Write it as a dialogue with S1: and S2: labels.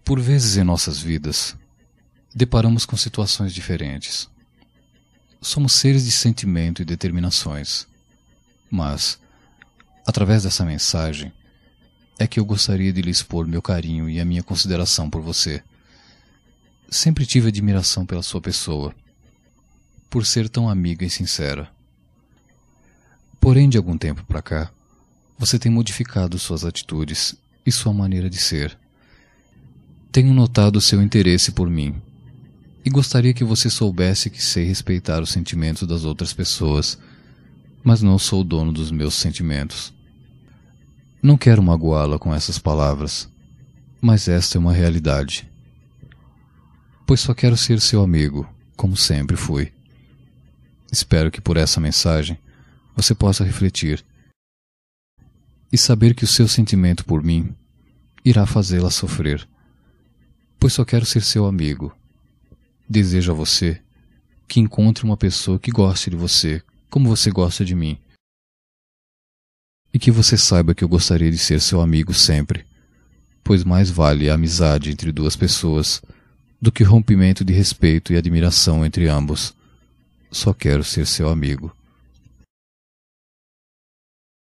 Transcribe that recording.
S1: Por vezes em nossas vidas, deparamos com situações diferentes. Somos seres de sentimento e determinações. Mas, através dessa mensagem, é que eu gostaria de lhe expor meu carinho e a minha consideração por você. Sempre tive admiração pela sua pessoa, por ser tão amiga e sincera. Porém, de algum tempo pra cá, você tem modificado suas atitudes e sua maneira de ser. Tenho notado seu interesse por mim, e gostaria que você soubesse que sei respeitar os sentimentos das outras pessoas, mas não sou o dono dos meus sentimentos. Não quero magoá-la com essas palavras, mas esta é uma realidade. Pois só quero ser seu amigo, como sempre fui. Espero que por essa mensagem você possa refletir e saber que o seu sentimento por mim irá fazê-la sofrer, pois só quero ser seu amigo. Desejo a você que encontre uma pessoa que goste de você como você gosta de mim, e que você saiba que eu gostaria de ser seu amigo sempre, pois mais vale a amizade entre duas pessoas do que o rompimento de respeito e admiração entre ambos. Só quero ser seu amigo.